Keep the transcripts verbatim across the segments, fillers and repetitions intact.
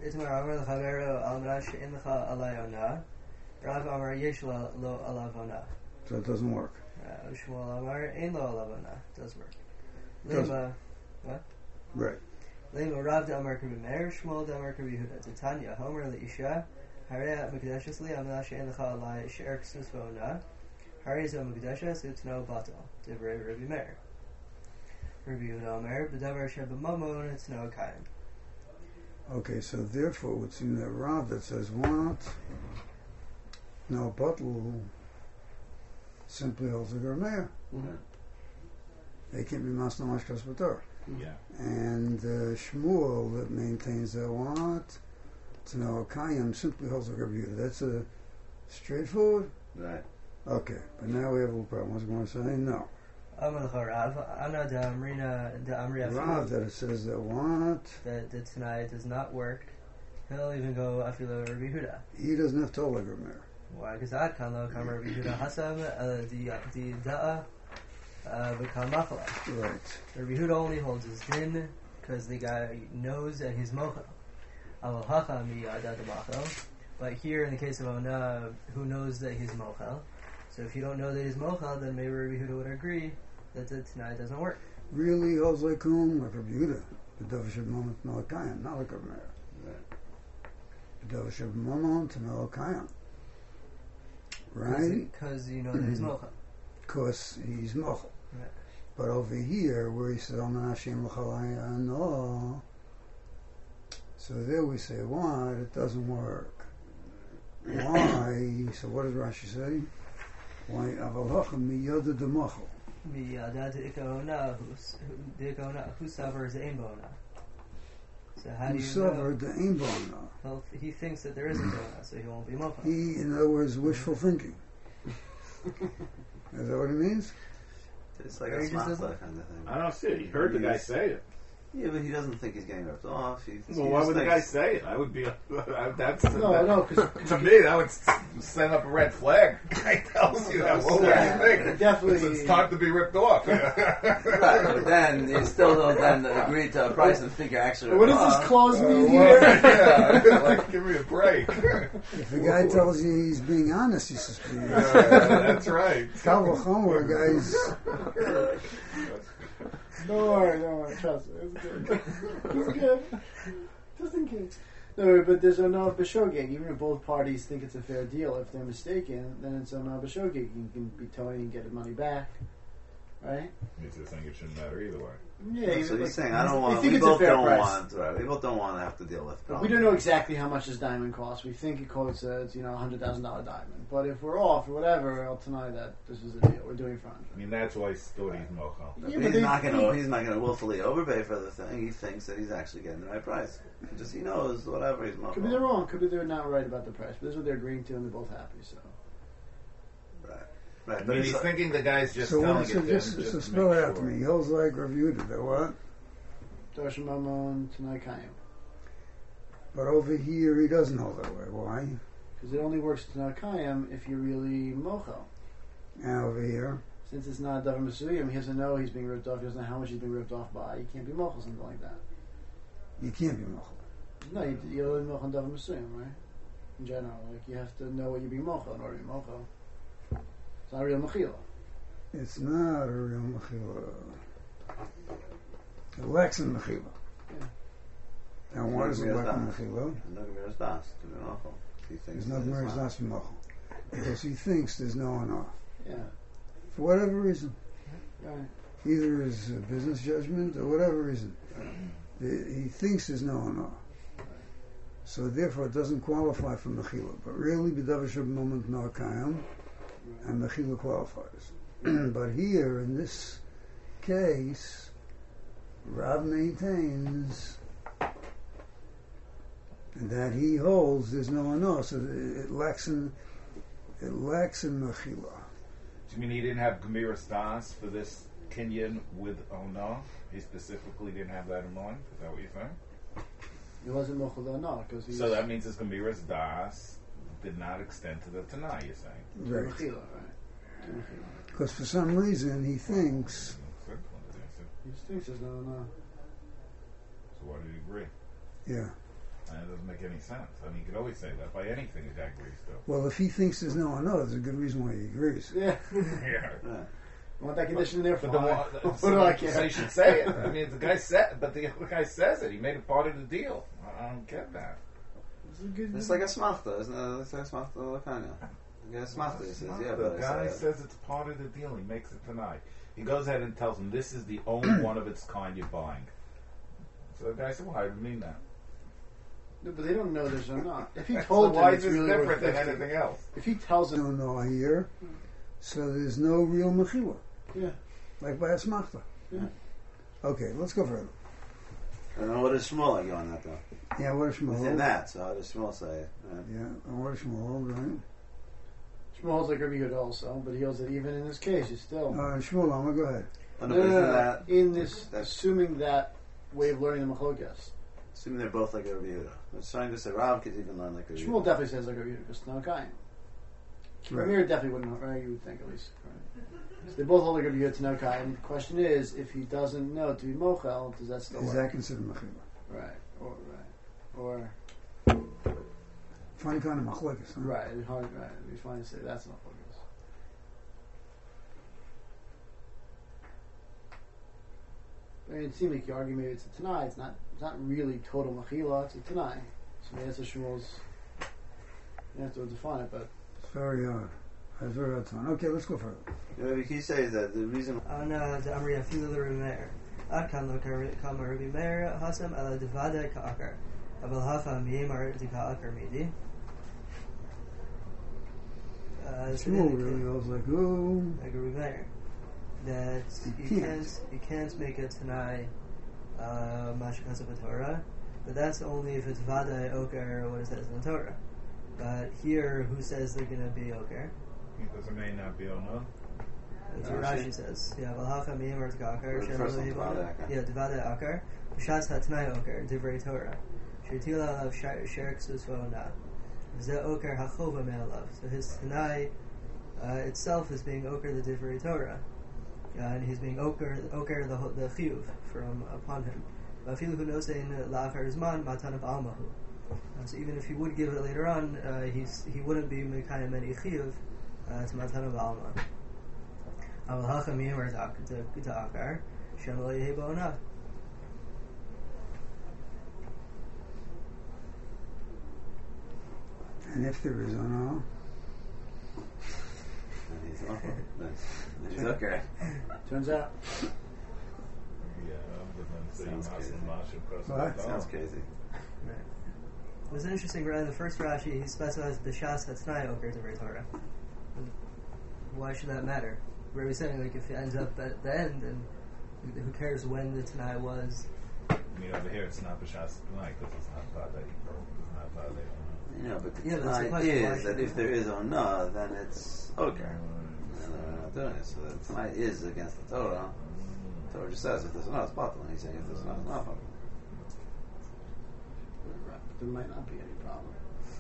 Itmar Amar L'Chavero Al Manash In L'Cha Alay Ona. Rav Amar Yesh Lo Alav Ona. So it doesn't work. Uh, Shmuel Amar Ein Lo Alav Ona. Does work. Does Lema, what? Right. Lema Rav De Amar Kabi Meir, Shmuel De Amar Kabi Yehuda. Titania Homer L'Isha. Harei Mekadeshes Li Al Manash In L'Cha Alay She'er Ksus V'Ona. Harei Zo Mekadeshes Utno Batal. Divrei Rabbi Meir. Rabbi Yehuda Amar B'Davar Sheba Mamon Utno Kayim. Okay, so therefore it would seem that Rav that says what? No, Batal simply holds the Germeir. Mm-hmm. They can't be Masna Mashkas Batar. Yeah. And uh, Shmuel that maintains that what? To know Kayim simply holds the Germeir. That's a straightforward? Right. Okay, but now we have a little problem. What's going to say? No. Rav Rav that it says that what? That the Tanai does not work. He'll even go Afilo Rabbi Yehuda. He doesn't have to hold like Germeir. Why? Because Ad Kan Lo Kamar Rabbi Yehuda Hasam the the Da'a V'Kal Machala. Right. Rabbi Yehuda only holds his din because the guy knows that he's mochel. Al Hacha Mi Adat Machel. But here in the case of Ona, who knows that he's mochel? So if you don't know that he's mochel, then maybe Rabbi Yehuda would agree that the Tanai doesn't work. Really holds like whom? Like Rabbi Yehuda. The Davashab moment to know Kayim, not like Germeir. The Davashab moment to know Kayim. Right? Because you know that he's mochel. Because he's mochel. Right. But over here, where he said, Al Menashim L'Chalai no. So there we say, what? It doesn't work. Why? So what does Rashi say? Why? Aval Hacham Miyoda de Mochel. Miyadat Ikona, who suffers Ein Bona. So how do Who you suffered know? the Ein Bona. Well, he thinks that there is a Bona, so he won't be mochel. He, in other words, wishful thinking. Is that what it means? It's like Or a he just smart doesn't- kind of thing. I don't see it. He heard the guy say it. Yeah, but he doesn't think he's getting ripped off. He, Well, he why just would the guy thinks- say it? I would be. Uh, that's No, that, no, because to me that would s- send up a red flag. Guy tells you that. Well, what do you think? Definitely- It's, it's time to be ripped off. Right, but then you still don't then agree to a price and think you're actually what ripped does this off. clause Uh, mean well, here? yeah, like give me a break. If the guy tells you he's being honest, he's suspicious. Uh, that's right. Kal v'chomer, guys. Don't worry, don't worry, trust me, it's good. It's good. Just in case. No, but there's no b'shogeg. Even if both parties think it's a fair deal, if they're mistaken, then it's no b'shogeg. You can be towing and get the money back, right? Means I think it shouldn't matter either way. Yeah. So even you're like- saying I don't they want. think We it's a both fair don't price. want. Right, we both don't want to have to deal with. But we don't know exactly how much this diamond costs. We think it costs, uh, it's, you know, a hundred thousand dollar diamond. But if we're off or whatever, I'll deny that this is the deal. We're doing for I hundred. mean, that's why he's thought he's mochel. Yeah, he's but they- not going they- to. He's not going to willfully overpay for the thing. He thinks that he's actually getting the right price. He just he knows whatever he's Could be they're mochel. wrong. Could be they're not right about the price. But this is what they're agreeing to, and they're both happy. So. Right, right. I But mean, it's he's like- thinking the guy's just So, telling what, it so to just, him just so to spell make it out to sure. me. He holds like reviewed it, that what? Doshim Mamon Tanai Kayim. But over here, he doesn't hold that way. Why? Because it only works Tanai Kayim if you're really mochel. And over here, Since it's not Davar Masuyim, he doesn't know he's being ripped off. He doesn't know how much he's being ripped off by. You can't be mochel something like that. you can't be mochel. No, you, you're only mochel Davar Masuyim, right? In general, like you have to know what you're being mochel in order to be mochel. It's not real mechila. It's not a real mechila. It lacks in mechila. Yeah. And why does it lack in mechila? No Gemira's das to be mochel. He thinks There's no that it's Gemara's not. das mochel. Because he thinks there's no one off. Yeah. For whatever reason. Right. Either his uh, business judgment or whatever reason. The, he thinks there's no one off. So therefore it doesn't qualify for mechila. But really, b'davar sheb moment no kayam, and mechila qualifies. But here, in this case, Rav maintains that he holds there's no one else. So it lacks in it lacks in mechila. Do you mean he didn't have Gemiras Das for this Kenyan with Ona? He specifically didn't have that in mind? Is that what you're saying? He wasn't mochel or not because he's So that means his Gemiras Das did not extend to the Tanai, you're saying? Right. mechila, right? To mechila. Because for some reason he thinks, He just thinks there's no no. So why did he agree? yeah. And it doesn't make any sense. I mean, you could always say that by anything a guy agrees to. Well, if he thinks there's no one, no, there's a good reason why he agrees. Yeah. Yeah. Yeah. Want that condition in there? But Fine. the What one, do I so care? you should say it. I mean, the guy said, but the other guy says it. He made it part of the deal. I I don't get that. It's a good- It's like a smachta, isn't it? It's like a smachta lakanya. Yeah, smachta. He says, yeah, the but guy I say, says it's part of the deal. He makes it tonight. He goes ahead and tells him this is the only one of its kind you're buying. So the guy said, "Well, I didn't mean that." No, but they don't know there's or not. If he So told why them is it's this really worth different than fifty, anything else? if he tells No, them, no, here. So there's no real mechila, yeah, like by a smachta. yeah. Okay, let's go further. I don't know what does Shmuel argue on that though. Yeah, what is Within Shmuel? that, so how does Shmuel say it? Yeah. Yeah, and what is Shmuel, right? Shmuel holds like Rabbi Yehuda also, but he holds that even in this case, you still Uh, Shmuel, Lama, go ahead. Oh, no, no, no, isn't no, no. that in this, that's- assuming that way of learning the machlokas. assuming they're both like a Rabbi Yehuda? I was trying to say Rav could even learn like a Rabbi Shmuel Yehuda. definitely says like Rabbi Yehuda because no kain. Right. Ramir definitely wouldn't, right? You would think at least. Right? So they both hold like Rabbi Yehuda to no kain. The question is, if he doesn't know to be mochel, does that still Is work? that considered mechila? Right, or right, or Funny kind of machlokes, huh? right. It'd be hard, right? It'd be fine to say that's not focus. I mean, it seemed like you argue maybe it's a Tanai. It's not. It's not really total machila. It's a Tanai. So maybe that's a Shmuel's. You have to define it, but It's very hard. It's very hard time. Okay, let's go further. You know, he says that the reason Ana de Amri Afilu Rabbi Meir. Ad kan lo kama Rabbi Meir hasam ala devada ka'akar. Abel hafa miyemar di ka'akar midi. Uh, so Shmuel indicate- really was like, oh, like a Meir, that You you can't. can't you can't make a Tanai uh, Mashkas of a Torah, but that's only if it's Vadai Oker or what it says in the Torah. But here, who says they're going to be Oker? Because it may not be on no. That's what Rashi. Rashi says. Yeah, Valhacha Miyim or Tkakar, The Shem first Lo one's Yibon. Devada Akar. Yeah, Devada Akar. B'shatz HaTanai Oker, Divrei Torah. Shetila of Sherek Susvona. Ze Oker HaChova Me'alav. So his Tanai uh, itself is being Oker the Divrei Torah. Uh, and he's being Oker, Oker the, the Chiyuv from upon him. Vafilu hu nosein la'achar zman matan ba'almahu. Uh, So even if he would give it later on, uh, he's, he wouldn't be Mekayim any Chiyuv uh, to matan ba'alma. Aval hacham yimer to akar, shem lo yehi bo'ona. and if there is on and he's awful, then then he's okay. turns out Yeah, but then say Sounds Mas crazy. and Masha across the What? top. Sounds crazy. Right. It was interesting, right? In the first Rashi, he specifies b'shas hatzmai oker divrei Torah. Why should that matter? Where he's saying, like, if it ends up at the end, then who cares when the Tanai was? I mean, over here it's not B'Shas tonight because it's not Vade. It's not Vade. You know, but the Yeah, but that's the tonight question, why is that should- if there is ona, then it's okay. And they're not doing it. So that tonight is against the Torah. The Torah just says if there's ona, it's bottle. And he's saying if there's not, it's not bottle. right, but there might not be any problem.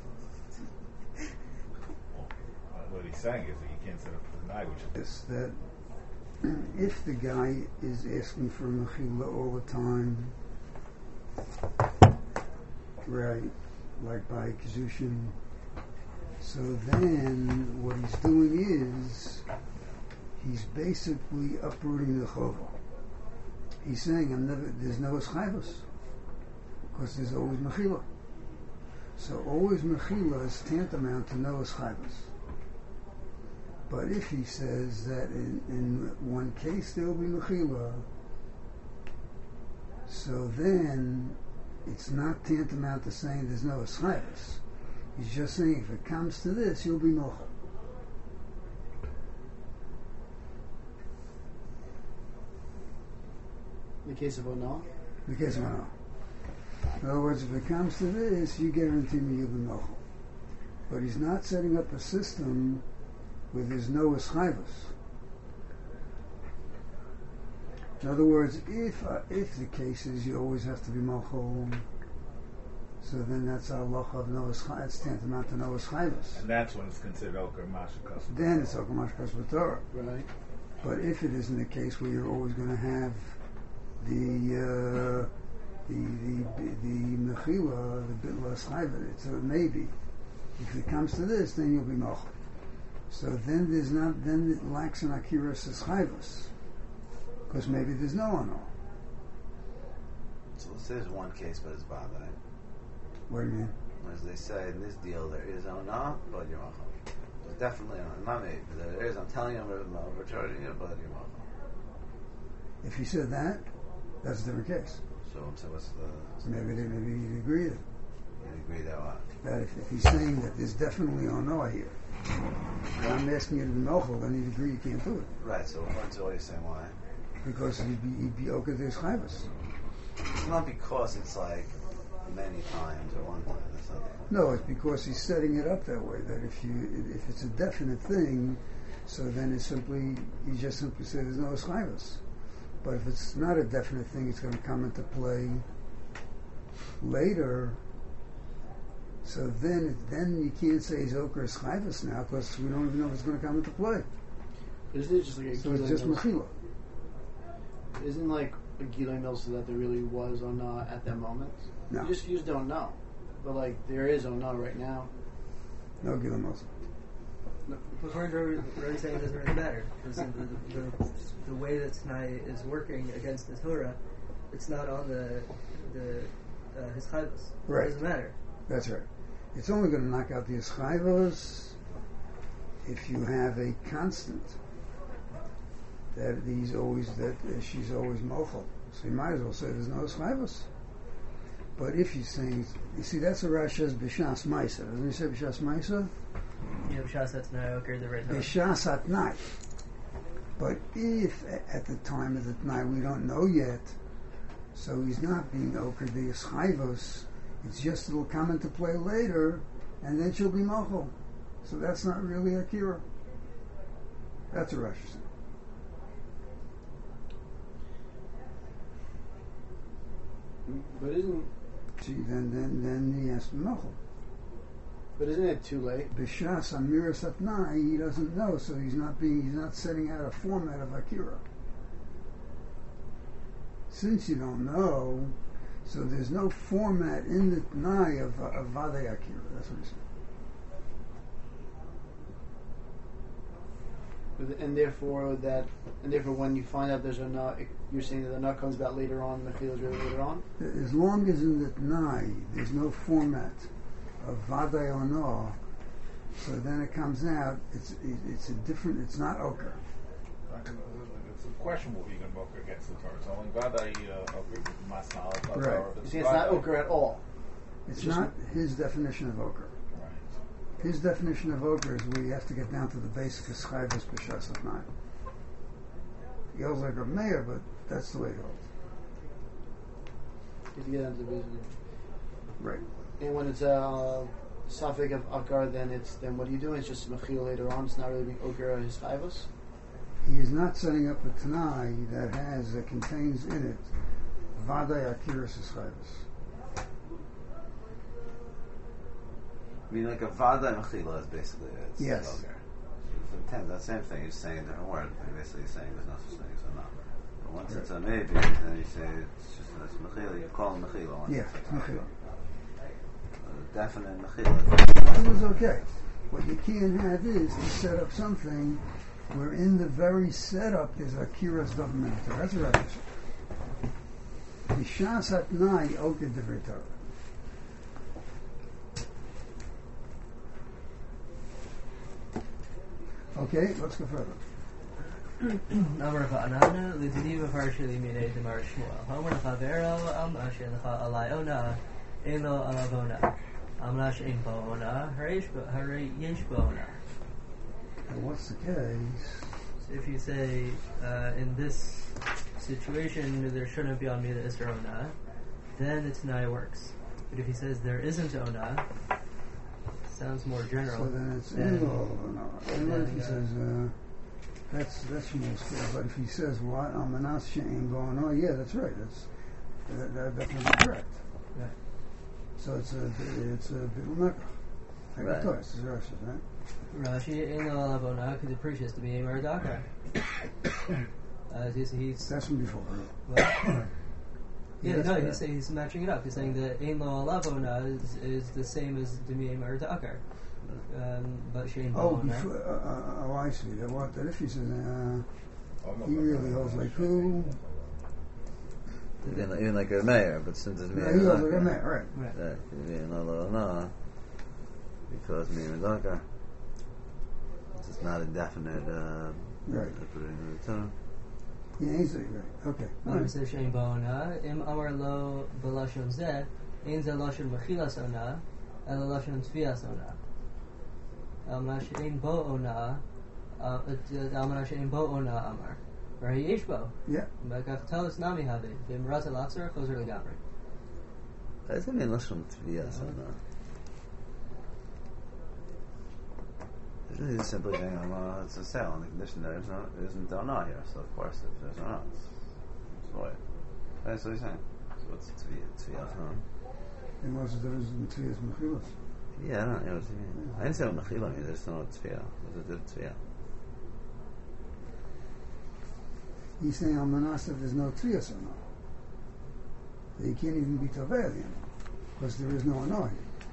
What he's saying is that you can't set up for tonight, which is this, that if the guy is asking for mechila all the time, right, like by Kizushin, so then what he's doing is he's basically uprooting the chova. He's saying, I'm never, there's no eschayvus, because there's always mechila. So always mechila is tantamount to no eschayvus. But if he says that in, in one case there will be mechila, so then it's not tantamount to saying there's no eschayvus. He's just saying if it comes to this, you'll be mochel. In the case of Ona, In case of no. In other words, if it comes to this, you guarantee me you'll be mochel. But he's not setting up a system where there's no eschayvus. In other words, if uh, if the case is you always have to be mochel, so then that's our halacha of no eschayvus. It's tantamount to no eschayvus. and that's when it's considered Oker Masha Custom. Then it's okamash kasvatorah. right? But if it isn't the case where you're always going to have the uh, the the the mechila, the bitlas chayva. It's a maybe. If it comes to this, then you'll be mochel. So then there's not. Then it lacks an akiras as chayvas, because maybe there's no ono. So let's say there's one case, but it's badai. What do you mean? As they say in this deal, there is ona, but you're mochel. There's definitely ona. Not maybe. There is. I'm telling you, I'm overcharging you, but you're mochel. If he said that, that's a different case. So, so what's the? Maybe they, maybe you'd agree that, You agree that what? that if, if he's saying that there's definitely ono here, and I'm asking you to be mochel, then he'd agree you can't do it Right. So what's all you're saying? Why? because he'd be he'd be okay there's chayvas. It's not because it's like many times or one time. That's not. No, it's because he's setting it up that way. That if you if it's a definite thing, so then it's simply you just simply say there's no chayvas. But if it's not a definite thing, it's going to come into play later. So then, then you can't say he's okra is chayvus now because we don't even know if it's going to come into play. Isn't it just like a So it's just Gilei Mills? mechila. Isn't like a Gilei Mills so that there really was Ona at that moment? No. You just, you just don't know. But like there is Ona right now. No gila mosa. But we're already saying it doesn't really matter. Because the, the, the, the way that Tanai is working against the Torah, it's not on the the uh, his chayvus. Right. It doesn't matter. That's right. It's only going to knock out the eschayvos if you have a constant that he's always that uh, she's always mochel. So you might as well say there's no eschayvos. But if he's saying, you see, that's a Rasha's b'shas ma'isa. Doesn't he say b'shas ma'isa? You know, B'shas Tanai occurred the right time. B'shas at night. But if a- at the time of the night we don't know yet, so he's not being okr the eschayvos. It's just it'll come into play later, and then she'll be mochel. So that's not really akira. That's a Rosh Hashanah. But isn't See, then then then he has to be mochel. but isn't it too late? B'shas amiras atnai, he doesn't know, so he's not being he's not setting out a format of akira. Since you don't know, so there's no format in the Tanai of, uh, of Vadei Akira. That's what he said. But- And therefore that and therefore when you find out there's a nut, you're saying that the nut comes about later on, the Mechila is really later on? As long as in the Tanai there's no format of Vadei Ono, so then it comes out, it's it, it's a different, it's not Oker. It's a questionable vegan mocha against the Torah. So only Vadai Oker Masnal. Right. You see, it's not ochre at all. It's Just- not his definition of Oker. Right. His definition of Oker is where you have to get down to the basic of Schayvus B'Shas Atnai. He holds like a mayor, but that's the way he holds. If you get into the business. Right. And when it's a uh, suffix of akar, then it's then what are you doing? It's just mechil later on. It's not really being okra his chayvus. He is not setting up a Tanai that has, that contains in it Vadai Akiras Schayvus. I mean, like a vada mechila is basically it. It's Yes. vulgar. So it's intent, that same thing. You're saying a different word. You're basically saying there's no such thing as a number. But once it's a maybe, then you say it's just it's mechila. You call it mechila. Once Yeah, it's it's a Mechila. A definite mechila. It was okay. What you can't have is to set up something where in the very setup there's Akiras Dovmentor. That's what I said. B'Shas Atnai Oker Divrei Torah. Okay, let's go further. Amar va'ananu l'dini v'farshili minei demar Shmuel. Homer l'chavero am asher l'cha alai ona ein lo alav ona. Amla she'ein bo ona harei yesh bo ona. And what's the case? So if you say uh, in this situation there shouldn't be on me the Isra ona, then the Tanai works. But if he says there isn't ona, sounds more general. So then it's then- in all of an hour. And if he then, uh, says, uh, that's that's more clear. But if he says, what? Amanas she'ein bo ono, yeah, that's right. That's that, that, definitely correct. Right. So it's a it's a bittul mekach. I got Right. twice. It's Rashi, right? Rashi ein lo alav ona because it preaches to be a Maradaka. Uh, he's, he's That's from before. well, Yeah, Yes, no, right. he's, saying, he's matching it up. He's saying that Ein Lo Alavona is, is the same as Demi Mar Ta'akar. Um, but Shein Oh, Bo'ona. before, uh, uh, oh, I see. That what? That if he says, uh, Oh, no, he really holds like who? Even, even like a mayor, but since it's me, Yeah, he holds like a man, right? Right. Right, even no, no, because me and Daka. It's not a definite. Uh, Right. I put it in the term. Yeah, he's right. Okay. Um, Right. so Shein Bo'ona. Im Amar Lo B'Lashon Zeh. Ein Zeh Lashon Mechilas Ona. Ela Lashon Tfias Ona. Amar Shein Bo'ona. Amar Shein Bo'ona Amar. Rahi Yesh Bo. Yeah. Bakach Talis Nami Havi. B'Mrat Alatzar Chozer Legamri. Does it mean lashon tviyas or not? Isn't he just simply saying, "Oh, it's a sale on the condition there is no, there isn't dona here." So of course, if there's no, it's, it's void. That's what he's saying. So what's tviyas? Tviyas, huh? And what's the difference between Tfias and Mechilas? Yeah, I don't know what you mean. I didn't say what mechila means. There's no tviyah. What's the tviyah? He's saying on Manasef there's no Tfias or no. That he can't even be Tavel, you know, because there is no Anoy.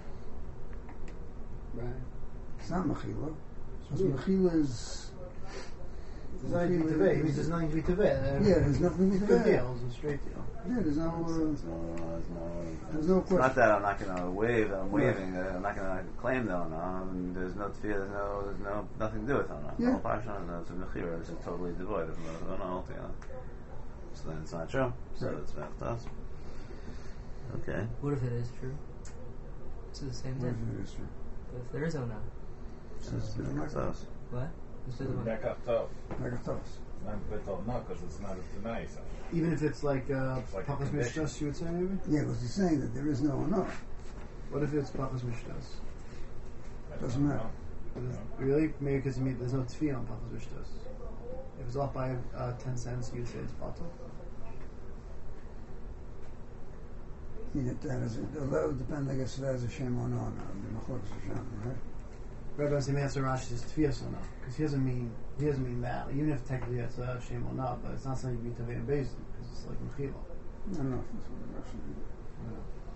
Right. It's not Mechila. Because Mechila is. There's nothing to be Teveh. He means there's nothing to be Teveh. Yeah, there's nothing to be Good Teveh. deal. It's a straight deal. Yeah, there's no. There's Uh, no, there's no. there's no It's not question. that I'm not going to waive. I'm Right. waiving. Uh, I'm not going to claim the ona. And there's no tviyah. There's no. There's no nothing to do with ona. Yeah. All parsha is a mechira. It's totally devoid of ona altogether. So then it's not true. So Right. it's mechtas. Okay. What if it is true? It's the same Where's thing. it is true? If there is Ona. So it's It's been like mechtas. What? Instead of Back up top. like a toss. Not betal, no, because it's not a nice. Even if it's like uh, It's like a Pachas condition. Mishtas, you would say maybe? Yeah, because he's saying that there is no Anoy. What if it's Pachas Mishtas? Doesn't matter. Really? Maybe because you mean there's no Tfi on Pachas Mishtas. If it's off by uh, ten cents, you'd say it's bottle. Yeah, that is it. That would depend, I guess, if that is a shame or not. The Machlokes Hashem, right? Rabbi says answer Rashi says Tfias or not, because he doesn't mean he doesn't mean that. Even if technically it's a shame or not, but it's not something you mean Tavei and Bezin because it's like Mechila. I don't know if that's what the Russian means.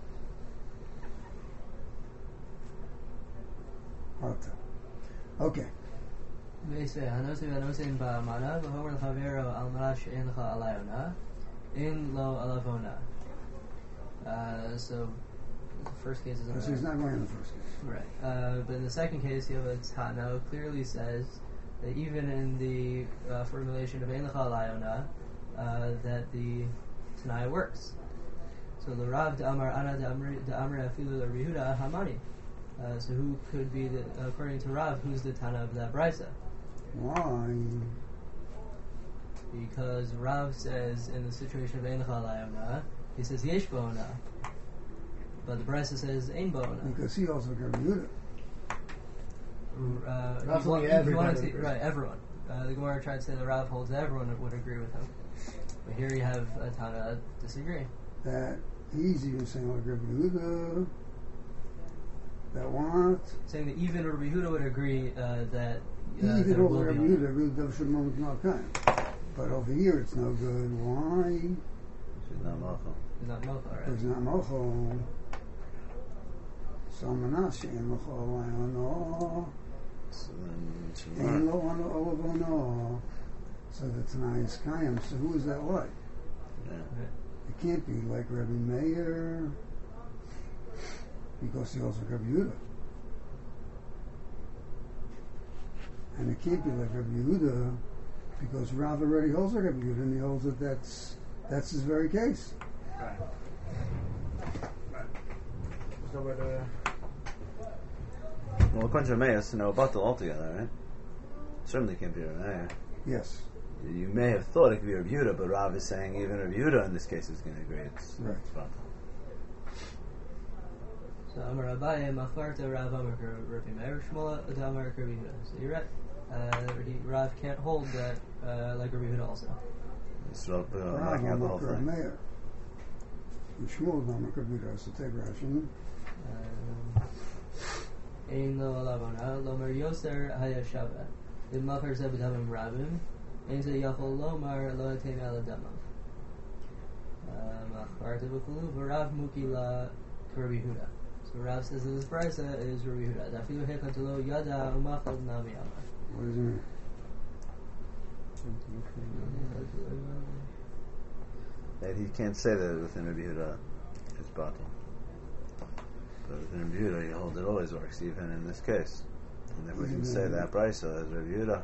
Hard to tell. Okay. Ve'isvei, hanose ve'anosein ba'amana, v'homer l'chavero al mara she'en l'cha alayona, in lo alavona. Uh, so, the first case is So he's not going in the first case. right. Uh, but in the second case, you have a Tana clearly says that even in the uh, formulation of ein l'cha alayona, uh, that the Tanai works. So the Rav D'Amar Ana D'Amri Afilu L'Rihuda Hamani. Uh, so who could be the, according to Rav, who's the Tana of that Brisa? Why? Because Rav says in the situation of Ein L'cha Alayona, he says Yesh Bo'ona. But the Brisa says Ein Bo'ona. Because he also got Yehuda. Uh, Rav's if you want- only if you everybody wanted to- agrees. right, everyone. Uh, the Gemara tried to say that Rav holds that everyone would agree with him. But here you have a Tana disagree. That he's even saying like Rabbi Yehuda. That what? Saying that even Rabbi Yehuda would agree uh, that He uh, did there over will Rabbi be Yehuda, really Dav should moment not kind. But over here it's no good. Why? She's not malcham. It's not Mocha, right? There's not mocho. So Manasseh in mocho alayano. So then she's Ein not. lo ano olavono. So the Tanai is Kayim. So who is that like? Yeah. It can't be like Rabbi Meir because he also Rabbi Yehuda. And it can't be like Rabbi Yehuda because Rav already holds like Rabbi Yehuda and he holds that that's, that's his very case. Right. Right. So what? Uh, Well, according to Rameus, no batal altogether, right? Certainly can't be Rameir. Yes, You may have thought it could be Rabbi Yehuda, but Rav is saying even Rabbi Yehuda in this case is going to agree. It's, Right. it's batal. So Amar Abaye Machvarta Rav Amar Rabbi Meir Shmuel Adamar Rabbi Yehuda. So you're right. Uh, he, Rav can't hold that uh, like Rabbi Yehuda also. It's Rav, uh, Rav knocking out the whole Amar thing. Meir. And Shmuel Amar Rabbi Yehuda. So take Rashi. Ein lo alavona lomer yoser haya shava. Im machar zebedamim rabim. Ein ze yachol lomar lo atem ala damav. Machbarta b'chulu, v'Rav mukila k'Rabbi Yehuda. So Rav says that this brisa is Rabbi Yehuda. Dafilu hekatalo yada umachal nami amar. What does it mean? That he can't say that within Rabbi Yehuda it's batal. But within Rabbi Yehuda, you hold it always works, even in this case. And if we can say that brisa is Rabbi Yehuda.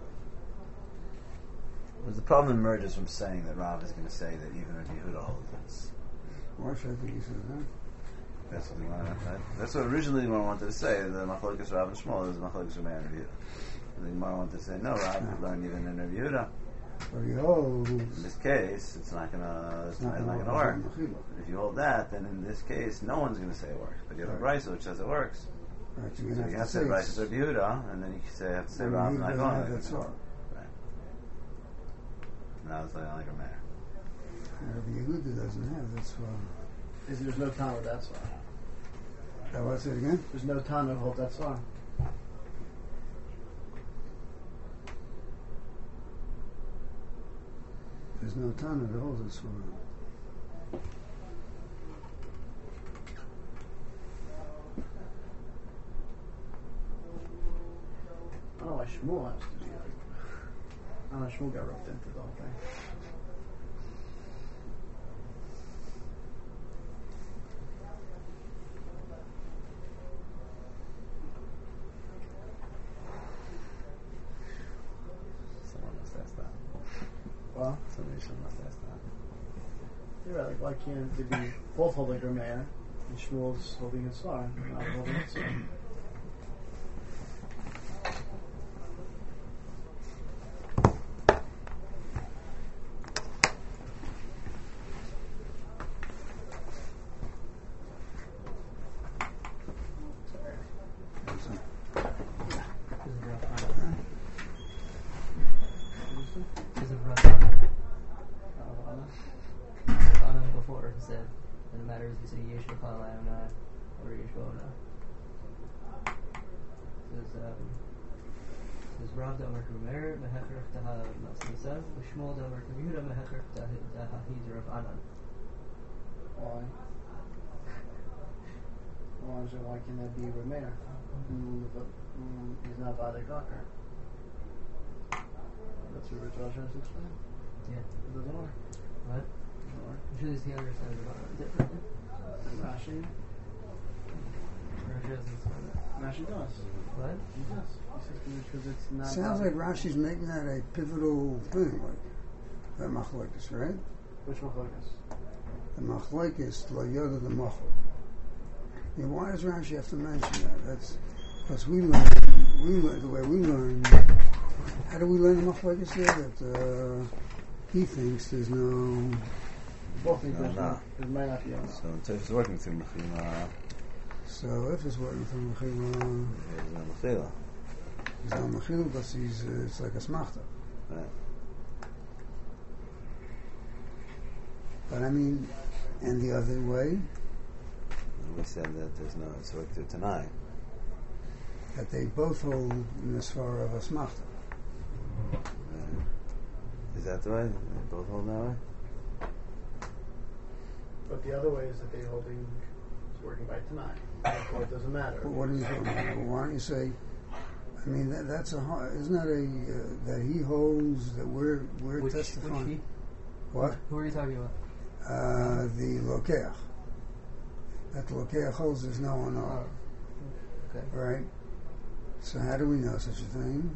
Because the problem emerges from saying that Rav is going to say that even Rabbi Yehuda holds it. Why should I think he says that? That's what, we want, right? That's what originally we wanted to say. The Machlokes Rav and Shmuel is Machlokes Rabbi and Rabbi Yehuda. And the Gemara wanted to say no, Rav learned even in Rabbi Yehuda. But he holds. In this case, it's not gonna, it's, It's not, not it's not gonna gonna work. work. If you hold that, then in this case, no one's gonna say it works. But you have Right. a brisa which says it works. Right, So you're you gonna have have to to say say brisa is Rabbi Yehuda, and then you can say have to say Rav Rabbi not Yehuda going. doesn't have that svara. Right. Now it's like like a mayor. Rabbi Yehuda doesn't have that svara. Is there's no time with that song. Now what's it again? There's no time to hold that song. There's no Tana that holds that svara. I don't know why Shmuel has to be like. I don't know, Shmuel got roped into the whole thing. Someone must ask that. Well, Somebody should must ask that. you're right, like why can't they be both holding their mayor and Shmuel's holding his song, not holding his song? Because of Rav Anan before said that it matters if you say Yesh V'Chal Ayona or Yesh V'Ona. Says um, says Rav Damar Kumer Mehecher Taha Masnisav Shmuel Damar Kumer Mehecher Tahid Rav Anan. Why? Why is it, why can that be a mayor? Mm, but, mm, he's not Vada Gawker. That's what Rich Rosh has explained. Yeah. It doesn't work. What? It doesn't work. I'm sure he understands Rav Anan differently. And Rashi, Rashi doesn't explain that. Rashi does. What? He does. He says because it's not. Sounds like Rashi's making that a pivotal thing, like that machlokes, right? Which Machlokes? The machlokes, lo yoda the machal. Yeah, why does Rashi have to mention that? That's because we learn, we learn the way we learn. How do we learn the machlokes there? That uh, he thinks there's no. Both think No, there's no. not. There might not be enough. So if it's working through Mechila, So if it's working from mechila, here's no Mechila. he's not mechila, but he's uh, it's like a smachta. Right. But I mean, and the other way, We said that there's no it's work through Tanai. that they both hold in the svara of a smachta. Right. Is that the way? They both hold that way? But the other way is that they holding is working by tonight. Therefore, it doesn't matter. But what are you talking about? Well, why don't you say? I mean, that, that's a har- isn't that a uh, that he holds that we're we're Which, testifying? which he? What? Who are you talking about? Uh, the lokeach. That the lokeach holds there's no one Oh, on, okay. right? So how do we know such a thing?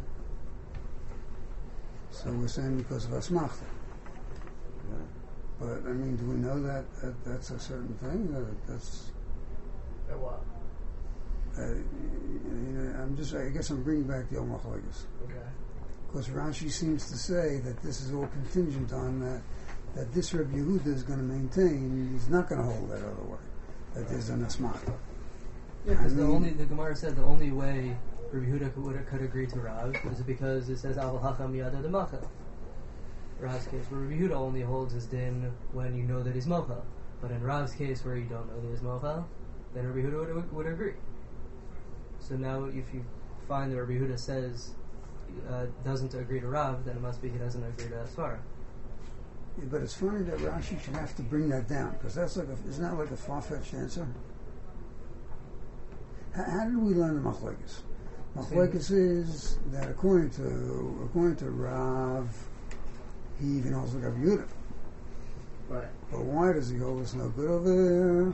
So we're saying because of asmachta. Right. But I mean, do we know that, that that's a certain thing? That that's At what? uh, you know, I'm just I guess I'm bringing back the Omar Machlokes. Okay. Because Rashi seems to say that this is all contingent on that, that this Reb Yehuda is going to maintain, he's not going to hold that other way, that there's an asmachta. Yeah, because I the mean- only the Gemara said the only way Rabbi Yehuda could, would, could agree to Rav is because it says Aval Hacham Yada de Machel. Rav's case, where Rabbi Yehuda only holds his din when you know that he's Mochel. But in Rav's case, where you don't know that he's Mochel, then Rabbi Yehuda would, would agree. So now, if you find that Rabbi Yehuda says uh, doesn't agree to Rav, then it must be he doesn't agree to Asvara. Yeah, but it's funny that Rashi should have to bring that down, because that's like a, isn't that like a far-fetched answer? How, how did we learn the machlekes? Machlekes is that according to according to Rav, he even holds like Rabbi Yehuda. Right. But why does he hold us no good over there?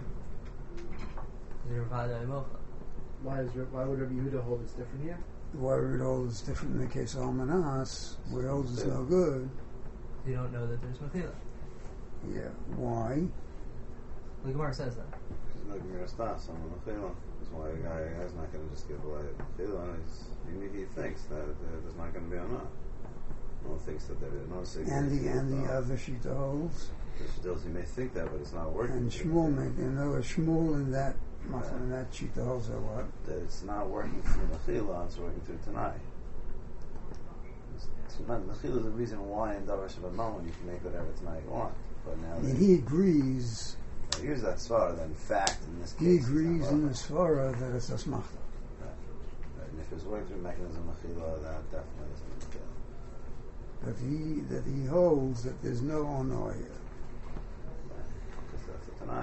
Why is why would Rabbi Yehuda hold it's different here? Why would hold us different in the case of Almanas, where he holds us no good? You don't know that there's Mechila. Yeah, why? The Gemara says that. There's no Gemara Stas on the Mechila. That's why a guy is not going to just give away Mechila. Even if he thinks that uh, there's not going to be enough. No one thinks that there is no signal. And the and the other Shita holds. Still, you may think that, but it's not working. And Shmuel, may, you know, Shmuel in that Right. in that Shita holds that what? That it's not working through Mechila, it's working through Tanai. Mechila is the reason why in Davar Shabbat you can make whatever Tanai you want. But now And he agrees. I use that svara, then fact in this case. He it's agrees not in the working. Svara that it's a smachta. Right. Right. And if it's working through mechanism Mechila, that definitely isn't Mechila. That he that he holds that there's no ono here. Because that's a Tanai.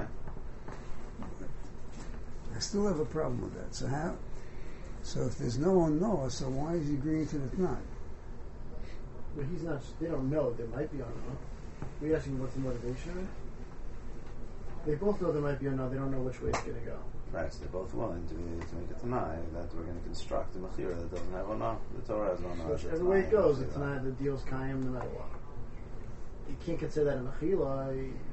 I still have a problem with that. So how? So if there's no ono, so why is he agreeing to the Tanai? But he's not. They don't know. There might be on. We're asking what's the motivation of it. They both know there might be on. They don't know which way it's going to go. Right, so they're both willing to, to make a Tanai that we're going to construct a Mechira that doesn't have ono. The Torah has no ono. So whichever way it goes, it's not the deal's kaim no matter what. You can't consider that a mechila.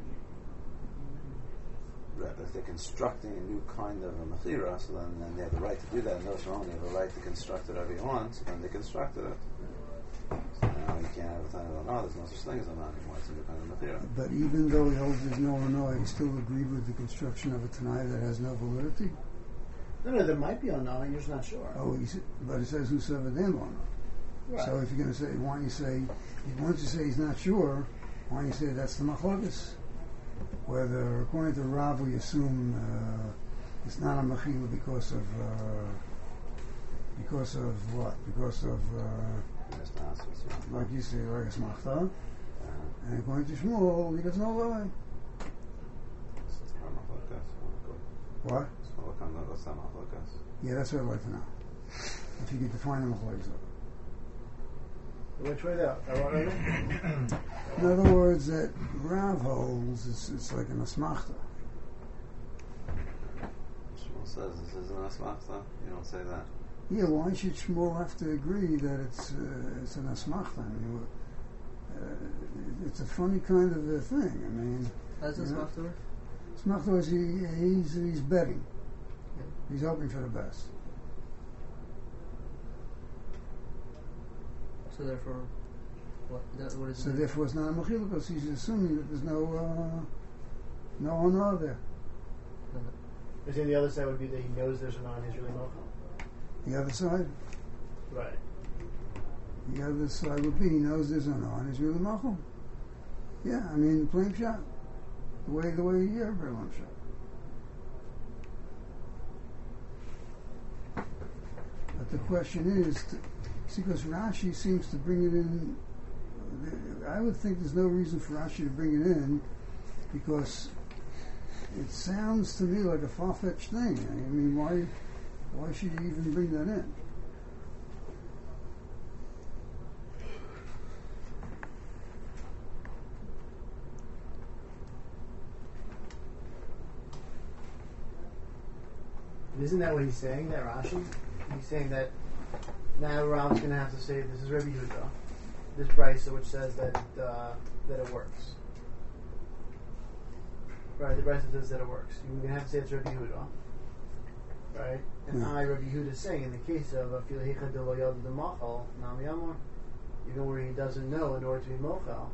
Right, but if they're constructing a new kind of a Mechira, so then, then they have the right to do that. And those wrong, they have a right to construct it however you want, so then they constructed it. So now you can't have a time of ono. There's no such thing as ono anymore. It's a new kind of Mechira. But even though he holds there's no ono, he still agreed with the construction of a Tanai that has no validity. No, no, there might be on now. You're just not sure. Oh, he, but it says who severed them ono. Right. So if you're going to say, why don't you say, once you say he's not sure, why don't you say that's the machlokes? Whether, according to Rav, we assume uh, it's not a mechila because of uh, because of what? Because of uh, like you say, like a smachta. And according to Shmuel, he doesn't know why. What? Yeah, that's what I'd like to know. If you could define the machlokes of it. Which way though? I want to In other words, that Rav holds it's, it's like an asmachta. Shmuel says this is an asmachta. You don't say that. Yeah, why should Shmuel have to agree that it's uh, it's an asmachta? I mean, uh, it's a funny kind of a thing. I mean, How's this you know, Machta work? Asmachta is he, he's he's betting. He's hoping for the best. So therefore, what? That, what is So it? therefore, it's not a mechila because he's assuming that there's no uh, no honor there. You're saying the other side would be that he knows there's a non-Israeli mocha. The other side, Right. the other side would be he knows there's no honor. He's really machal. Yeah, I mean, plain shot. The way the way everybody wants shot. But the question is, to, see, because Rashi seems to bring it in. I would think there's no reason for Rashi to bring it in, because it sounds to me like a far-fetched thing. I mean, why, why should you even bring that in? Isn't that what he's saying, that Rashi? He's saying that now Rav's going to have to say this is Rabbi Yehuda, this brisa which says that uh, that it works. Right, the brisa says that it works. You're going to have to say it's Rabbi Yehuda. Right? And Yeah. I, Rabbi Yehuda, is saying in the case of Afilahicha de lo yad de machal, Nam Yamor, even where he doesn't know in order to be mochal.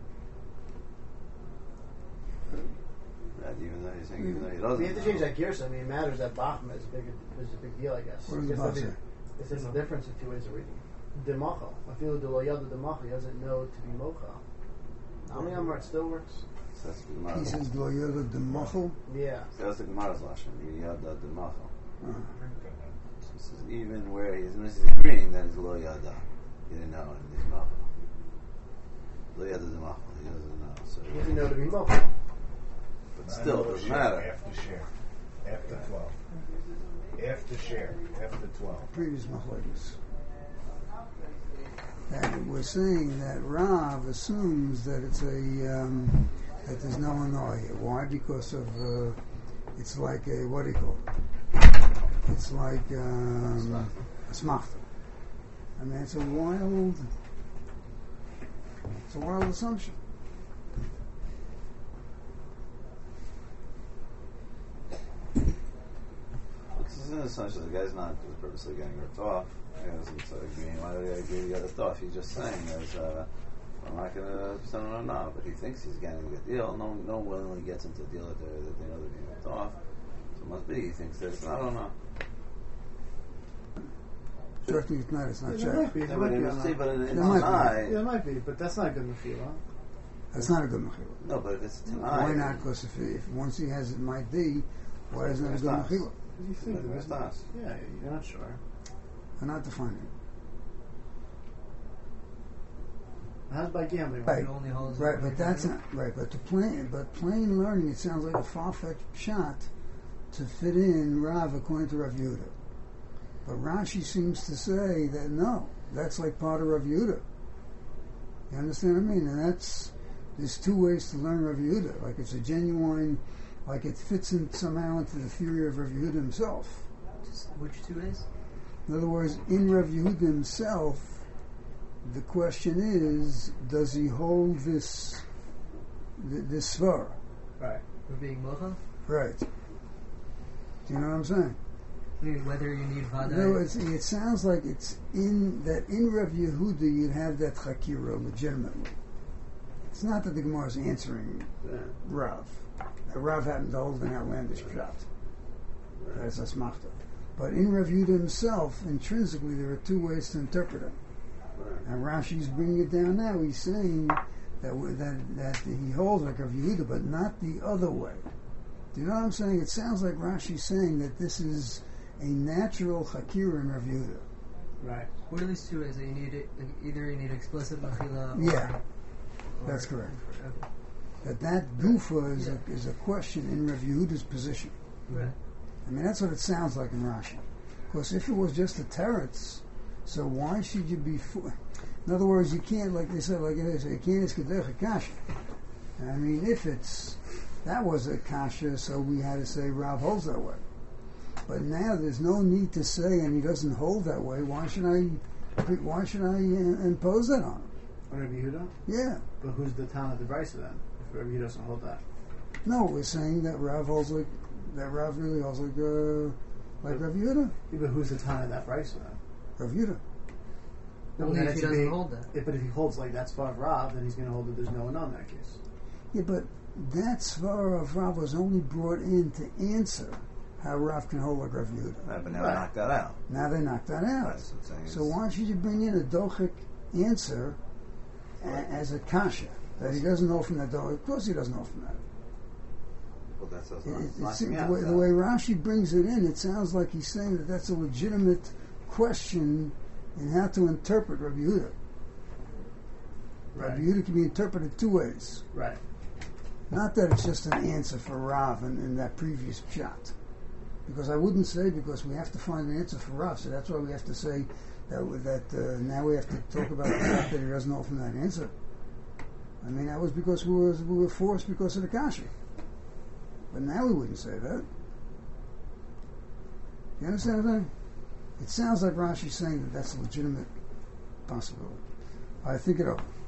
Right, even though he's saying, even though he We doesn't. have to change that gear, so I mean, it matters that Bachma is, big, is a big deal, I guess. What does the It's Bach the- say? It's just the difference of two ways of reading. Demachal. I feel the loyal de demachal. He doesn't know to be mochal. Nami Amar, it still works. So that's the He Gemara. says, "Lo yoda de machal." Yeah. So that's the Gemara's lashon. Yada de machal. Uh, So this is even where he's, he's agreeing that he's lo yada. He didn't know and he's machal. Lo yada de machal. He doesn't know. So He doesn't know to be muffled. but still, it doesn't matter. After share. After twelve. After share. After twelve. Previous machlokes. And we're saying that Rav assumes that it's a um, that there's no annoy here. Why? Because of uh, it's like a what do you call it? It's like um, a smachta. I mean, it's a wild, it's a wild assumption. It's an assumption the guy's not purposely getting ripped off. He doesn't uh, agree. Why did I agree to get ripped off? He's just saying there's, uh, I'm not going to send him no, but he thinks he's getting a good deal. No no one willingly gets into a deal that, they're, that they know they're being ripped off. So it must be, he thinks there's, I don't know. Certainly it's not, it's not Yeah, there might checked. be. Yeah, There but might in be the on see, that. but in, in There might be. Tanai, Yeah, it might be, but that's not good mefila. That's not a good mechila. no, but if it's Tanai, Why not? Because if, if once he has it might be, why isn't it a good There's mechila? What do you think? There's man? das. Yeah, you're not sure. I'm not defining it. How's by gambling? Right. It only holds Right, up but that's not right. But to plain, but plain learning, it sounds like a far-fetched shot to fit in Rav according to Rav Yehuda. But Rashi seems to say that no, that's like part of Rav Yehuda. You understand what I mean? And that's there's two ways to learn Rav Yehuda. Like it's a genuine, like it fits in somehow into the theory of Rav Yehuda himself. Just which two days? In other words, in Rav Yehuda himself, the question is, does he hold this th- this svar? Right. For being mocha? Right. Do you know what I'm saying? I mean, whether you need vada. No, it's, it sounds like it's in that in Rav Yehuda you'd have that chakira legitimately. It's not that the Gemara is answering Yeah. Rav. That Rav happened to hold an outlandish shot. That's a smachta. But in Rav Yehuda himself, intrinsically, there are two ways to interpret it. And Rashi's bringing it down now. He's saying that we- that that he holds like Rav Yehuda, but not the other way. Do you know what I'm saying? It sounds like Rashi's saying that this is a natural chakira in Rav Yehuda. Right. What are these two ways? That you need it, either you need explicit machila. Or, Yeah, or, that's correct. Okay. That that gufa is Yeah. a is a question in Rav Yehuda's position. Right. I mean, that's what it sounds like in Rashi. Because if it was just a teretz, so why should you be... Fo- in other words, you can't, like they said, like they say, you can't iskadech a kasha. I mean, if it's... That was a kasha, so we had to say Rav holds that way. But now there's no need to say, and he doesn't hold that way, why should I why should I uh, impose that on him? On Rabbi Yehuda? Yeah. But who's the town of the Brisa then? If Rabbi Yehuda doesn't hold that. No, we're saying that Rav holds like... That Rav really holds like... Uh, like Rav Yehuda. Yeah, but who's the town of that Brisa then? Rav Yehuda. No, Only then if he it's a doesn't big- hold that. If, but if he holds like that's far of Rav, then he's going to hold that there's no one on that case. Yeah, but that svara of Rav was only brought in to answer how Rav can hold like Rav Yehuda. Right, but now Right. they knocked that out. Now they knocked that out. Right, so, it's saying So it's- why should you bring in a dochik answer a, as a kasha that he doesn't know from that dochik? Of course he doesn't know from that. Well, that's, that's It, not, it, it's, knocking the, out way, that. the way Rashi brings it in, it sounds like he's saying that that's a legitimate question in how to interpret Rabbi Yehuda. Right. Rabbi Yehuda can be interpreted two ways. Right. Not that it's just an answer for Rav in, in that previous shot. Because I wouldn't say because we have to find an answer for Rav, so that's why we have to say that that uh, now we have to talk about the fact that he doesn't know from that answer. I mean, that was because we were, we were forced because of the kasha. But now we wouldn't say that. You understand what I'm saying? It sounds like Rashi's saying that that's a legitimate possibility. I think it over.